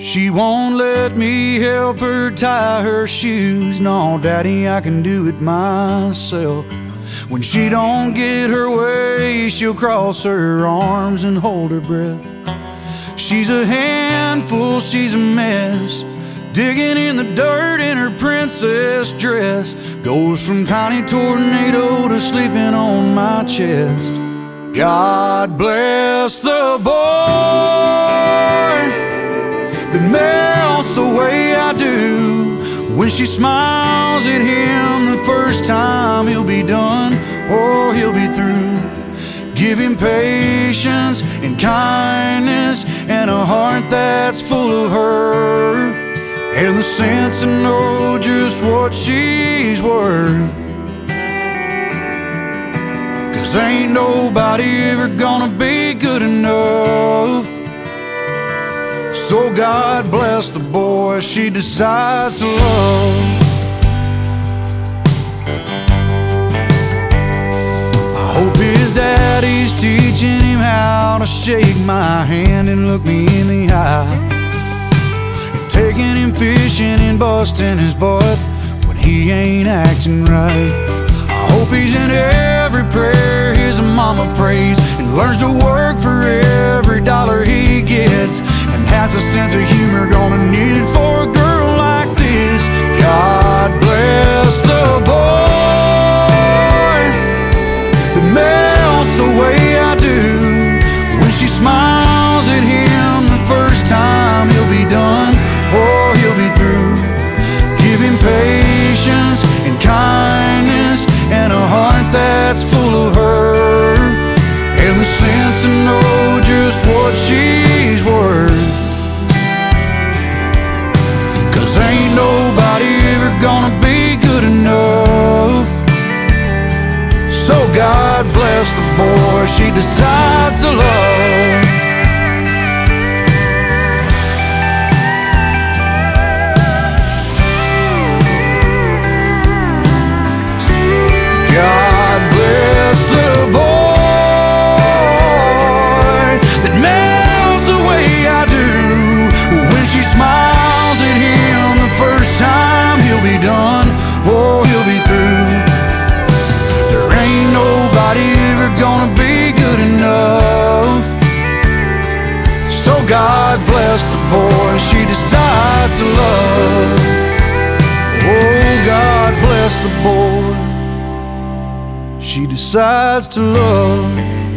She won't let me help her tie her shoes. No, Daddy, I can do it myself. When she don't get her way, she'll cross her arms and hold her breath. She's a handful, she's a mess, digging in the dirt in her princess dress. Goes from tiny tornado to sleeping on my chest. God bless the boy that melts the way I do. When she smiles at him the first time, he'll be done or he'll be through. Give him patience and kindness and a heart that's full of her, and the sense to know just what she's worth. 'Cause ain't nobody ever gonna be good enough. So God bless the boy she decides to love. I hope his daddy's teaching him how to shake my hand and look me in the eye, and taking him fishing and busting his butt when he ain't acting right. I hope he's in every prayer his mama prays, and learns to work for every dollar he gets, and has a sense of humor, gonna need it for a girl like this. God bless the boy that melts the way I do. When she smiles at him the first time, he'll be done or he'll be through. Give him patience and kindness and a heart that's full of her, and the sense to know just what she's worth. 'Cause ain't nobody ever gonna be good enough. So God bless the boy she decides to love. God bless the boy that melts the way I do. When she smiles at him the first time, he'll be done or he'll be through. There ain't nobody ever gonna be good enough. So God bless the boy she decides to love. Oh, God bless the boy she decides to love.